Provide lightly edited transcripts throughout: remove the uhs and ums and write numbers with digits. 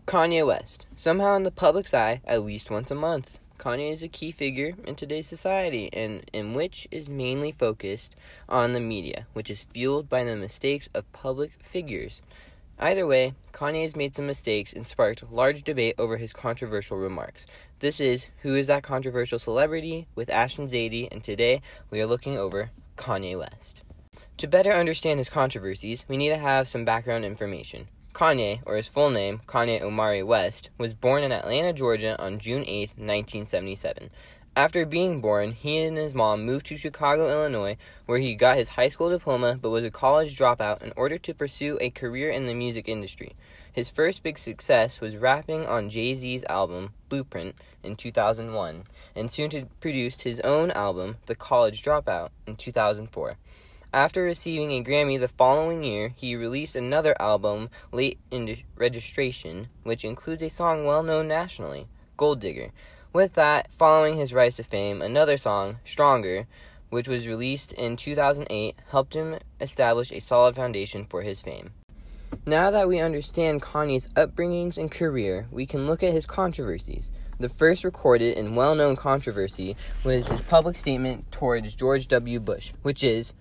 Kanye West. Somehow in the public's eye at least once a month. Kanye is a key figure in today's society, and in which is mainly focused on the media, which is fueled by the mistakes of public figures. Either way, Kanye has made some mistakes and sparked large debate over his controversial remarks. This is Who is That Controversial Celebrity? With Ashton Zadie, and today we are looking over Kanye West. To better understand his controversies, we need to have some background information. Kanye, or his full name, Kanye Omari West, was born in Atlanta, Georgia on June 8, 1977. After being born, he and his mom moved to Chicago, Illinois, where he got his high school diploma but was a college dropout in order to pursue a career in the music industry. His first big success was rapping on Jay-Z's album, Blueprint, in 2001, and soon produced his own album, The College Dropout, in 2004. After receiving a Grammy the following year, he released another album, Late in Registration, which includes a song well known nationally, Gold Digger. With that, following his rise to fame, another song, Stronger, which was released in 2008, helped him establish a solid foundation for his fame. Now that we understand Kanye's upbringings and career, we can look at his controversies. The first recorded and well-known controversy was his public statement towards George W. Bush, which is,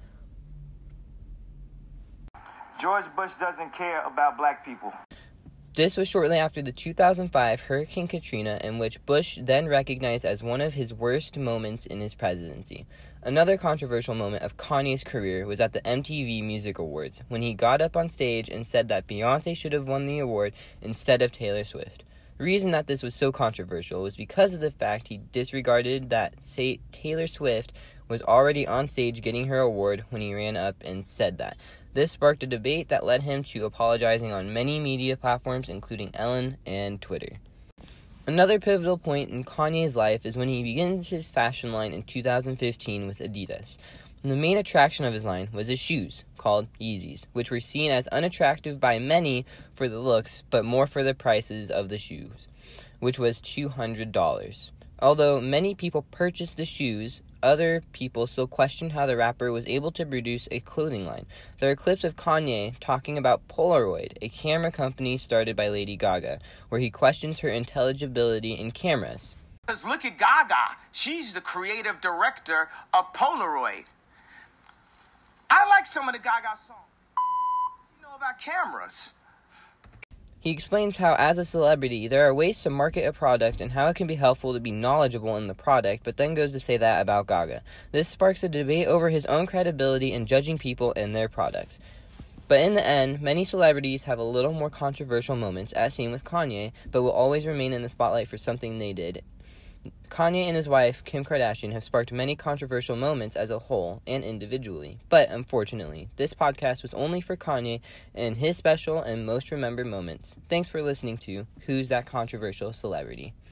George Bush doesn't care about black people. This was shortly after the 2005 Hurricane Katrina, in which Bush then recognized as one of his worst moments in his presidency. Another controversial moment of Kanye's career was at the MTV Music Awards, when he got up on stage and said that Beyoncé should have won the award instead of Taylor Swift. The reason that this was so controversial was because of the fact he disregarded that Taylor Swift was already on stage getting her award when he ran up and said that. This sparked a debate that led him to apologizing on many media platforms, including Ellen and Twitter. Another pivotal point in Kanye's life is when he begins his fashion line in 2015 with Adidas. The main attraction of his line was his shoes, called Yeezys, which were seen as unattractive by many for the looks, but more for the prices of the shoes, which was $200. Although many people purchased the shoes, other people still questioned how the rapper was able to produce a clothing line. There are clips of Kanye talking about Polaroid, a camera company started by Lady Gaga, where he questions her intelligibility in cameras. Because look at Gaga. She's the creative director of Polaroid. I like some of the Gaga songs. You know about cameras. He explains how, as a celebrity, there are ways to market a product and how it can be helpful to be knowledgeable in the product, but then goes to say that about Gaga. This sparks a debate over his own credibility in judging people and their products. But in the end, many celebrities have a little more controversial moments, as seen with Kanye, but will always remain in the spotlight for something they did. Kanye and his wife, Kim Kardashian, have sparked many controversial moments as a whole and individually. But, unfortunately, this podcast was only for Kanye and his special and most remembered moments. Thanks for listening to Who's That Controversial Celebrity?